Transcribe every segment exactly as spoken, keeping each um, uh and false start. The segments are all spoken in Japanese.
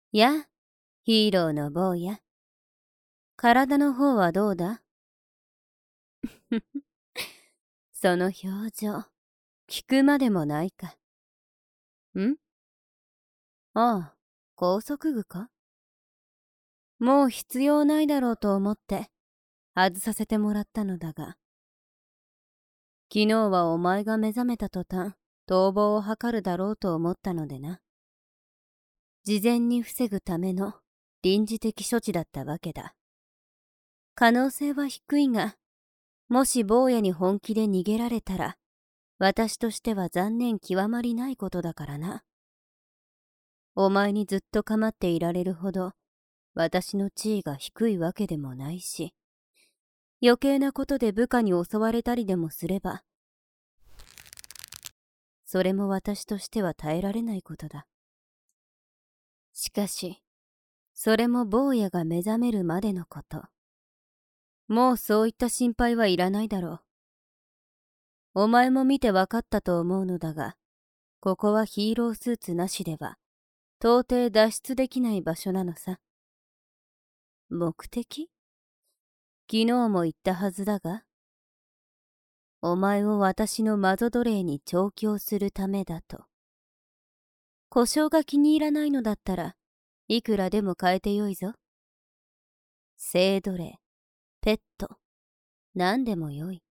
や、ヒーローの坊や。体の方はどうだ？その表情、聞くまでもないか。ん？ああ、高速具か？もう必要ないだろうと思って、外させてもらったのだが。昨日はお前が目覚めた途端、逃亡を図るだろうと思ったのでな。事前に防ぐための臨時的処置だったわけだ。可能性は低いが、もし坊やに本気で逃げられたら、私としては残念極まりないことだからな。お前にずっと構っていられるほど、私の地位が低いわけでもないし、余計なことで部下に襲われたりでもすれば、それも私としては耐えられないことだ。しかし、それも坊やが目覚めるまでのこと。もうそういった心配はいらないだろう。お前も見てわかったと思うのだが、ここはヒーロースーツなしでは、到底脱出できない場所なのさ。目的？昨日も言ったはずだが、お前を私の魔女奴隷に調教するためだと。故障が気に入らないのだったら、いくらでも変えてよいぞ。性奴隷、ペット、何でもよい。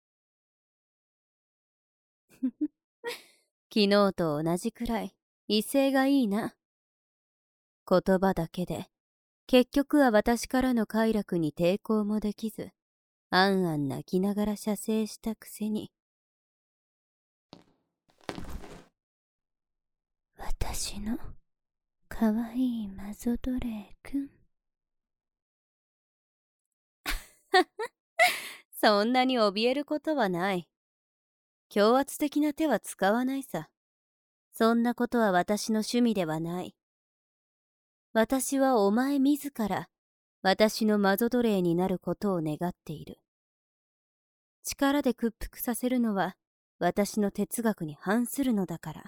昨日と同じくらい威勢がいいな。言葉だけで、結局は私からの快楽に抵抗もできず、あんあん泣きながら射精したくせに。私のかわいい魔女奴隷くん。そんなに怯えることはない。強圧的な手は使わないさ。そんなことは私の趣味ではない。私はお前自ら、私の魔女奴隷になることを願っている。力で屈服させるのは、私の哲学に反するのだから。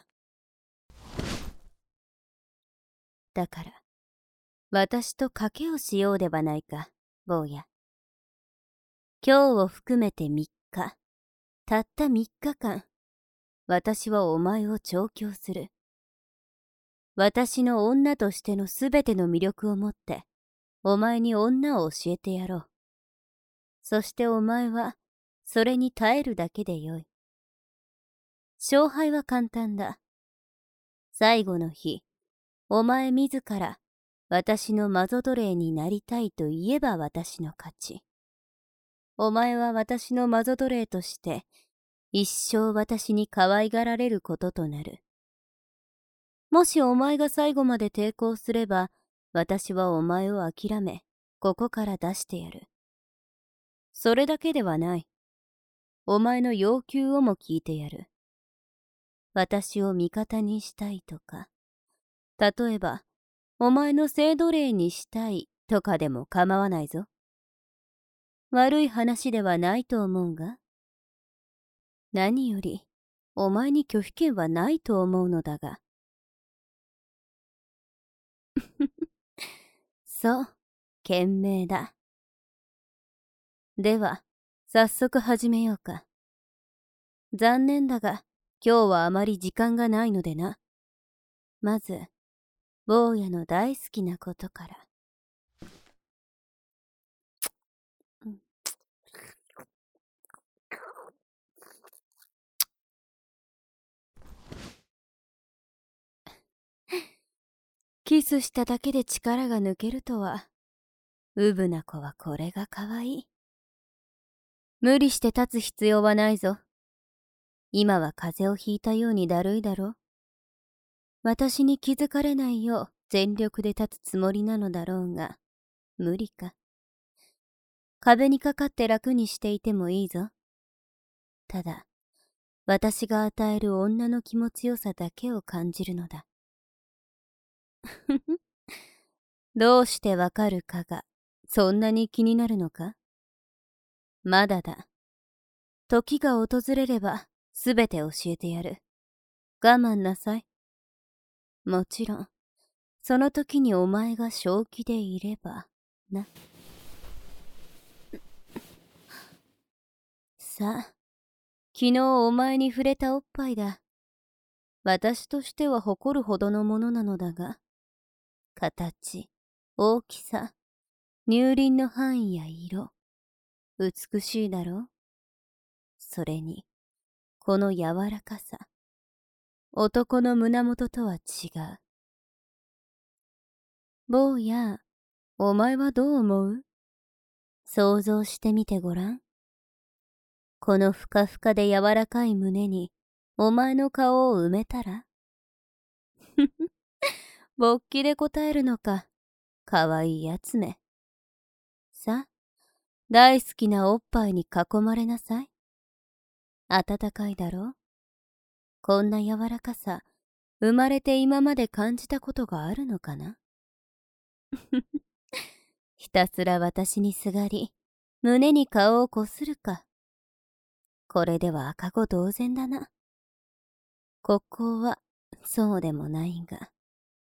だから、私と賭けをしようではないか、坊や。今日を含めてみっか、たったみっかかん、私はお前を調教する。私の女としてのすべての魅力をもって、お前に女を教えてやろう。そしてお前は、それに耐えるだけでよい。勝敗は簡単だ。最後の日、お前自ら、私の魔女奴隷になりたいと言えば私の勝ち。お前は私の魔女奴隷として、一生私に可愛がられることとなる。もしお前が最後まで抵抗すれば、私はお前を諦め、ここから出してやる。それだけではない。お前の要求をも聞いてやる。私を味方にしたいとか、例えば、お前の性奴隷にしたいとかでも構わないぞ。悪い話ではないと思うが。何より、お前に拒否権はないと思うのだが。そう、賢明だ。では、早速始めようか。残念だが、今日はあまり時間がないのでな。まず、坊やの大好きなことから。キスしただけで力が抜けるとは、うぶな子はこれがかわいい。無理して立つ必要はないぞ。今は風邪をひいたようにだるいだろ。私に気づかれないよう全力で立つつもりなのだろうが、無理か。壁にかかって楽にしていてもいいぞ。ただ、私が与える女の気持ちよさだけを感じるのだ。どうしてわかるかが、そんなに気になるのか？まだだ。時が訪れれば、すべて教えてやる。我慢なさい。もちろん、 その時にお前が正気でいればな。さあ、昨日お前に触れたおっぱいだ。私としては誇るほどのものなのだが、形、大きさ、乳輪の範囲や色、美しいだろう。それに、この柔らかさ、男の胸元とは違う。坊や、お前はどう思う？想像してみてごらん。このふかふかで柔らかい胸に、お前の顔を埋めたらふふ、勃起で答えるのか、かわいいやつめ。さ、大好きなおっぱいに囲まれなさい。暖かいだろう？こんな柔らかさ、生まれて今まで感じたことがあるのかな？ひたすら私にすがり、胸に顔をこするか。これでは赤子同然だな。ここは、そうでもないが。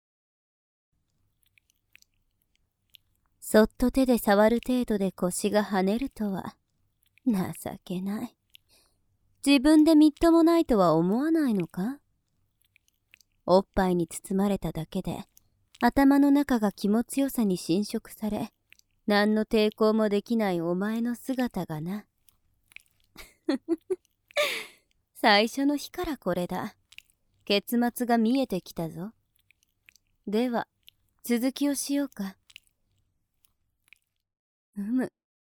そっと手で触る程度で腰が跳ねるとは、情けない。自分でみっともないとは思わないのか？おっぱいに包まれただけで、頭の中が気持ちよさに侵食され、何の抵抗もできないお前の姿がな。最初の日からこれだ。結末が見えてきたぞ。では、続きをしようか。うむ。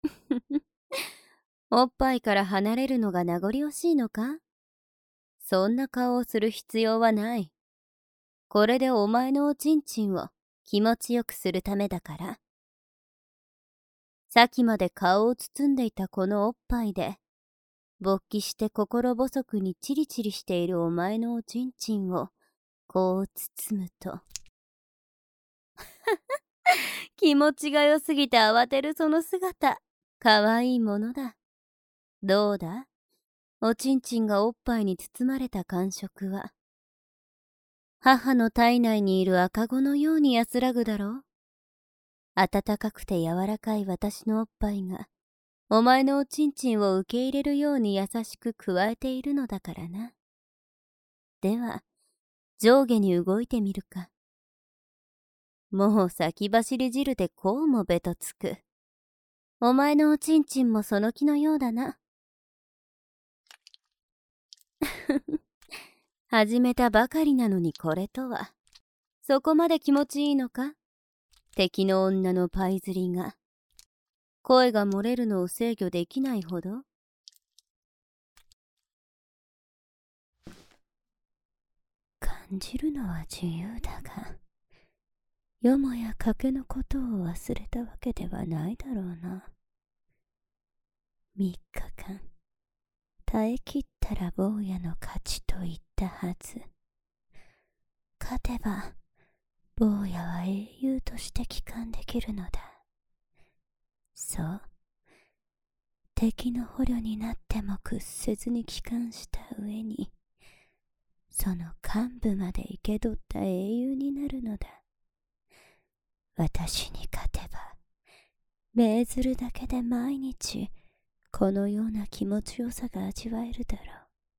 おっぱいから離れるのが名残惜しいのか？そんな顔をする必要はない。これでお前のおちんちんを気持ちよくするためだから。さっきまで顔を包んでいたこのおっぱいで、勃起して心細くにチリチリしているお前のおちんちんを、こう包むと。気持ちが良すぎて慌てるその姿、かわいいものだ。どうだ？おちんちんがおっぱいに包まれた感触は。母の体内にいる赤子のように安らぐだろう。暖かくて柔らかい私のおっぱいが、お前のおちんちんを受け入れるように優しく加えているのだからな。では、上下に動いてみるか。もう先走り汁でこうもべとつく。お前のおちんちんもその気のようだな。始めたばかりなのにこれとは。そこまで気持ちいいのか？敵の女のパイズリが。声が漏れるのを制御できないほど？感じるのは自由だが、よもや賭けのことを忘れたわけではないだろうな。三日間、耐え切ったら坊やの勝ちと言ったはず。勝てば、坊やは英雄として帰還できるのだ。そう。敵の捕虜になっても屈せずに帰還した上に、その幹部まで生け取った英雄になるのだ。私に勝てば、命ずるだけで毎日、このような気持ちよさが味わえるだろ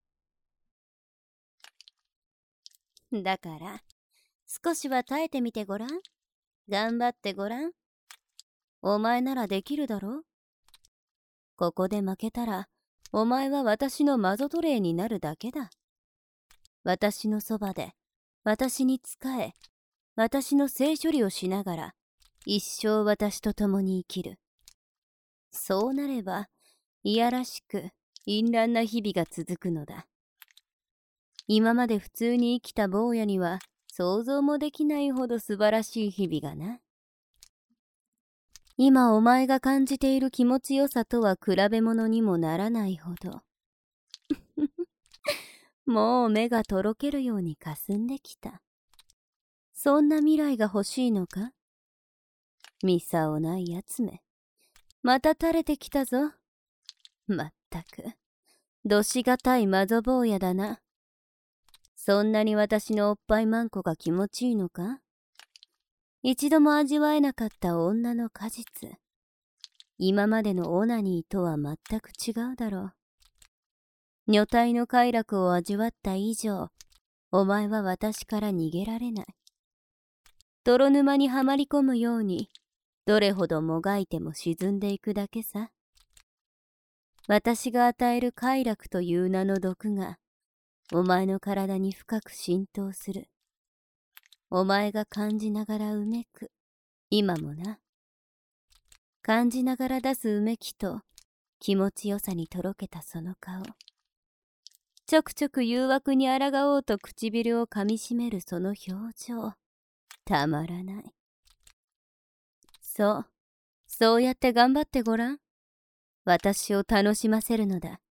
う。だから、少しは耐えてみてごらん。頑張ってごらん。お前ならできるだろう。ここで負けたら、お前は私のマゾトレイになるだけだ。私のそばで、私に仕え、私の性処理をしながら、一生私と共に生きる。そうなれば、いやらしく、淫乱な日々が続くのだ。今まで普通に生きた坊やには、想像もできないほど素晴らしい日々がな。今お前が感じている気持ちよさとは比べ物にもならないほど。もう目がとろけるように霞んできた。そんな未来が欲しいのか？ミサをないやつめ。また垂れてきたぞ。まったく、どしがたいマゾ坊やだな。そんなに私のおっぱいマンコが気持ちいいのか？ 一度も味わえなかった女の果実。今までのオナニーとは全く違うだろう。女体の快楽を味わった以上、お前は私から逃げられない。泥沼にはまり込むように、どれほどもがいても沈んでいくだけさ。私が与える快楽という名の毒が、お前の体に深く浸透する。お前が感じながらうめく。今もな。感じながら出すうめきと、気持ちよさにとろけたその顔。ちょくちょく誘惑に抗おうと唇を噛みしめるその表情。たまらない。そう、そうやって頑張ってごらん。私を楽しませるのだ。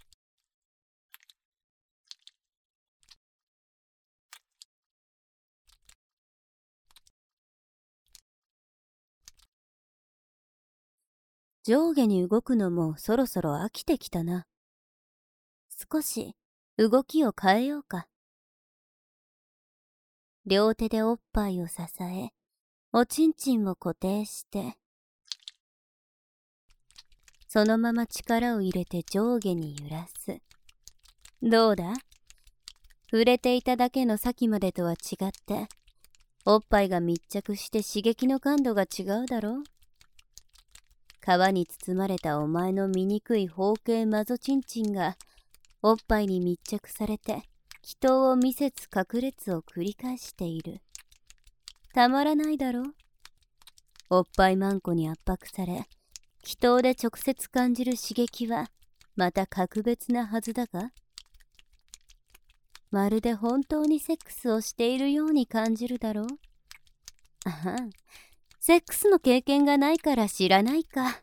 上下に動くのもそろそろ飽きてきたな。少し動きを変えようか。両手でおっぱいを支え、おちんちんを固定して、そのまま力を入れて上下に揺らす。どうだ？触れていただけの先までとは違って、おっぱいが密着して刺激の感度が違うだろう？皮に包まれたお前の醜い包茎マゾチンチンが、おっぱいに密着されて、祈祷を見せつ隠れつを繰り返している。たまらないだろう？おっぱいマンコに圧迫され、祈祷で直接感じる刺激は、また格別なはずだが、まるで本当にセックスをしているように感じるだろう？あはん、セックスの経験がないから知らないか。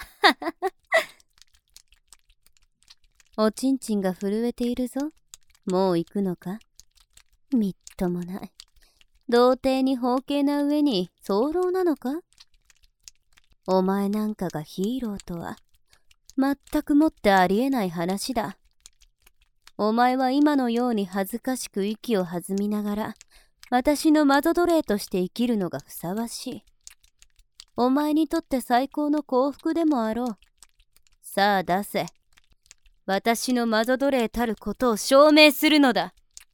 おちんちんが震えているぞ。もう行くのか？みっともない。童貞に包茎な上に早漏なのか？お前なんかがヒーローとは、全くもってありえない話だ。お前は今のように恥ずかしく息を弾みながら、私のマゾ奴隷として生きるのがふさわしい。お前にとって最高の幸福でもあろう。さあ出せ。私のマゾ奴隷たることを証明するのだ。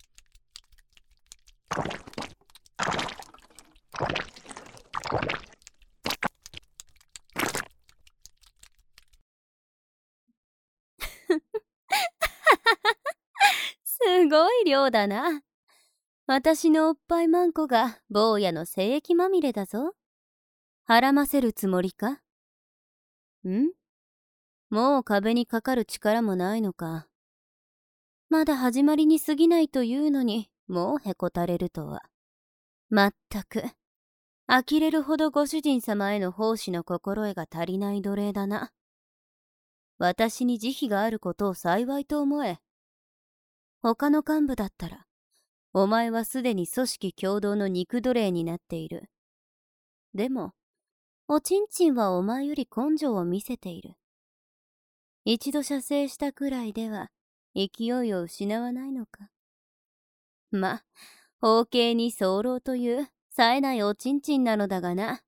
すごい量だな。私のおっぱいマンコが坊やの精液まみれだぞ。はらませるつもりか？ん？もう壁にかかる力もないのか。まだ始まりに過ぎないというのに、もうへこたれるとは。まったく、呆れるほどご主人様への奉仕の心得が足りない奴隷だな。私に慈悲があることを幸いと思え。他の幹部だったら、お前はすでに組織共同の肉奴隷になっている。でも、おちんちんはお前より根性を見せている。一度射精したくらいでは、勢いを失わないのか。ま、包茎に早漏という冴えないおちんちんなのだがな。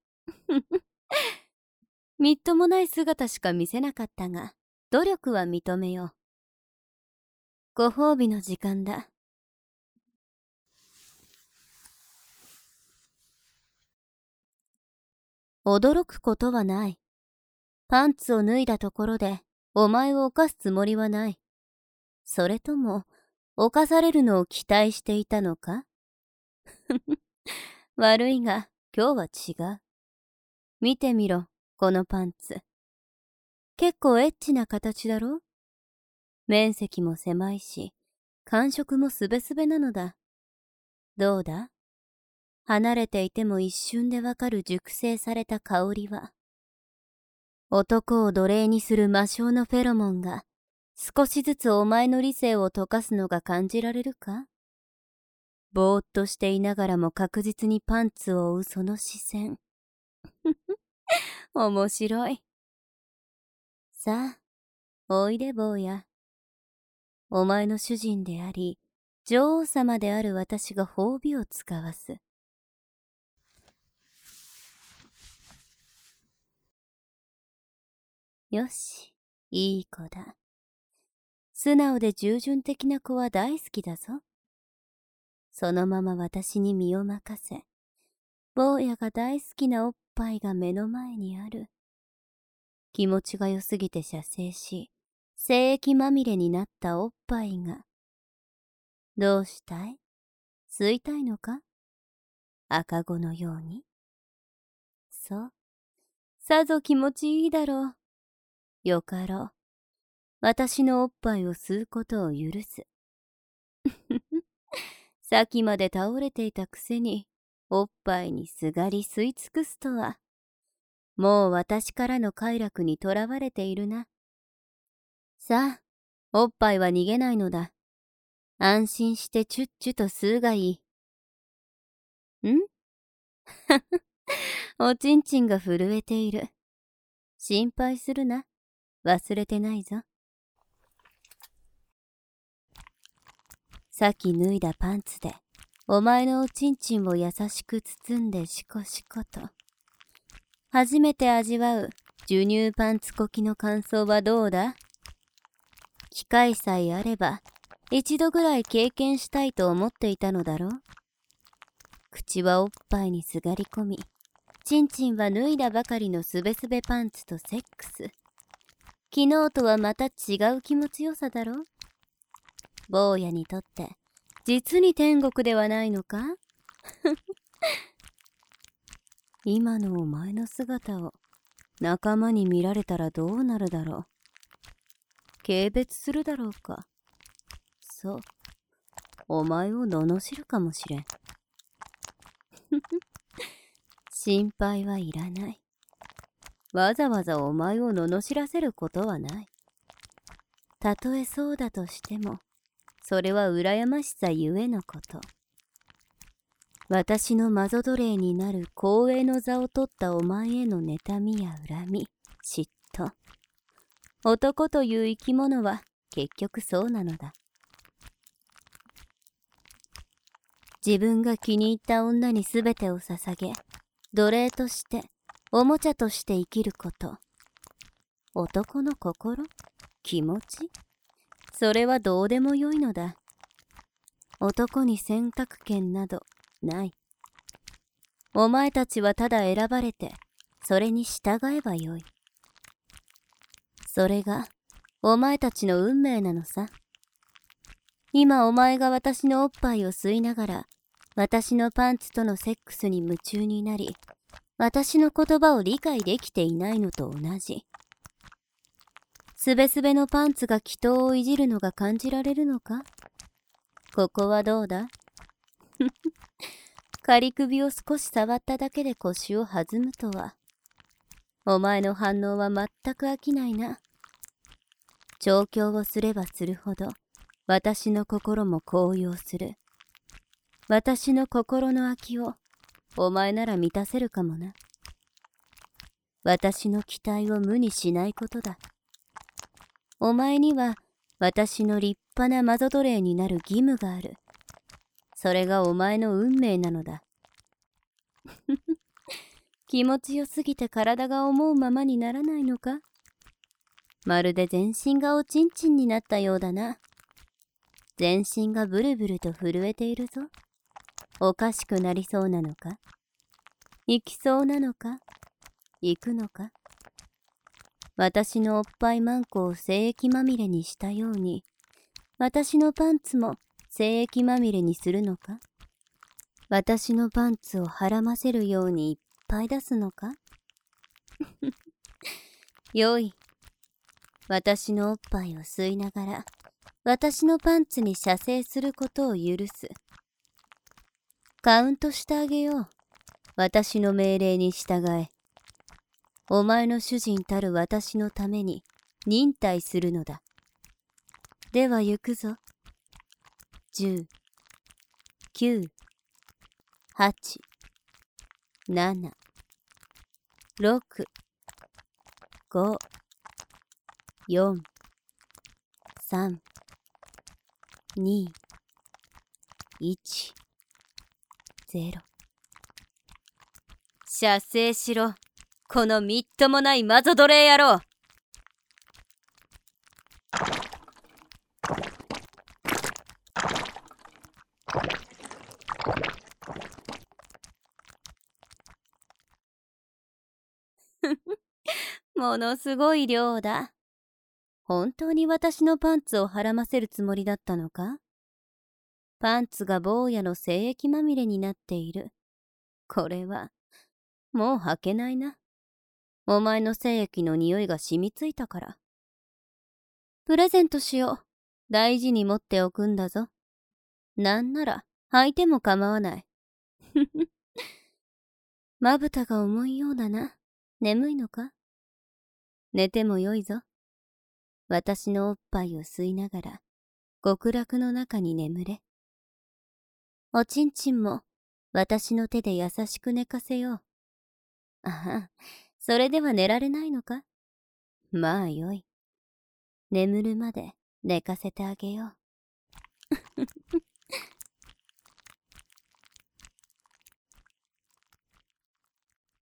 みっともない姿しか見せなかったが、努力は認めよう。ご褒美の時間だ。驚くことはない。パンツを脱いだところで、お前を犯すつもりはない。それとも、犯されるのを期待していたのか？悪いが、今日は違う。見てみろ、このパンツ。結構エッチな形だろ？面積も狭いし、感触もすべすべなのだ。どうだ？離れていても一瞬でわかる熟成された香りは、男を奴隷にする魔性のフェロモンが、少しずつお前の理性を溶かすのが感じられるか？ぼーっとしていながらも確実にパンツを追うその視線。面白い。さあ、おいで坊や。お前の主人であり、女王様である私が褒美を使わす。 よし、いい子だ。素直で従順的な子は大好きだぞ。そのまま私に身を任せ、坊やが大好きなおっぱいが目の前にある。気持ちが良すぎて射精し、精液まみれになったおっぱいが。どうしたい？吸いたいのか？赤子のように。そう。さぞ気持ちいいだろう。よかろう。私のおっぱいを吸うことを許す。さっきまで倒れていたくせに、おっぱいにすがり吸い尽くすとは。もう私からの快楽にとらわれているな。さあ、おっぱいは逃げないのだ。安心してチュッチュと吸うがいい。んおちんちんが震えている。心配するな。忘れてないぞ。さっき脱いだパンツで、お前のおちんちんを優しく包んでシコシコと。初めて味わう授乳パンツこきの感想はどうだ？機会さえあれば、一度ぐらい経験したいと思っていたのだろう。口はおっぱいにすがり込み、ちんちんは脱いだばかりのすべすべパンツとセックス。昨日とはまた違う気持ちよさだろう。坊やにとって実に天国ではないのか？今のお前の姿を仲間に見られたらどうなるだろう。軽蔑するだろうか。そう、お前を罵るかもしれん。心配はいらない。わざわざお前を罵らせることはない。たとえそうだとしても、それは羨ましさゆえのこと。私のマゾ奴隷になる光栄の座を取ったお前への妬みや恨み、嫉妬。男という生き物は結局そうなのだ。自分が気に入った女に全てを捧げ、奴隷として、おもちゃとして生きること。男の心？気持ち？それはどうでもよいのだ。男に選択権などない。お前たちはただ選ばれて、それに従えばよい。それが、お前たちの運命なのさ。今お前が私のおっぱいを吸いながら、私のパンツとのセックスに夢中になり、私の言葉を理解できていないのと同じ。すべすべのパンツが気筒をいじるのが感じられるのか？ここはどうだ？仮首を少し触っただけで腰を弾むとは。お前の反応は全く飽きないな。調教をすればするほど、私の心も高揚する。私の心の空きを、お前なら満たせるかもな。私の期待を無にしないことだ。お前には私の立派なマゾ奴隷になる義務がある。それがお前の運命なのだ。気持ちよすぎて体が思うままにならないのか？まるで全身がおちんちんになったようだな。全身がブルブルと震えているぞ。おかしくなりそうなのか？行きそうなのか？行くのか？私のおっぱいマンコを精液まみれにしたように、私のパンツも精液まみれにするのか？私のパンツをはらませるようにいっぱい出すのか？よい。私のおっぱいを吸いながら、私のパンツに射精することを許す。カウントしてあげよう。私の命令に従え。お前の主人たる私のために忍耐するのだ。では行くぞ。十、九、八、七、六、五、四、三、二、一、ゼロ。射精しろ。このみっともないマゾ奴隷野郎。 ものすごい量だ。本当に私のパンツをはらませるつもりだったのか？パンツが坊やの精液まみれになっている。これは、もう履けないな。お前の精液の匂いが染みついたから。プレゼントしよう。大事に持っておくんだぞ。なんなら、履いても構わない。ふふ。まぶたが重いようだな。眠いのか？寝てもよいぞ。私のおっぱいを吸いながら、極楽の中に眠れ。おちんちんも、私の手で優しく寝かせよう。ああ、それでは寝られないのか？まあよい。眠るまで寝かせてあげよう。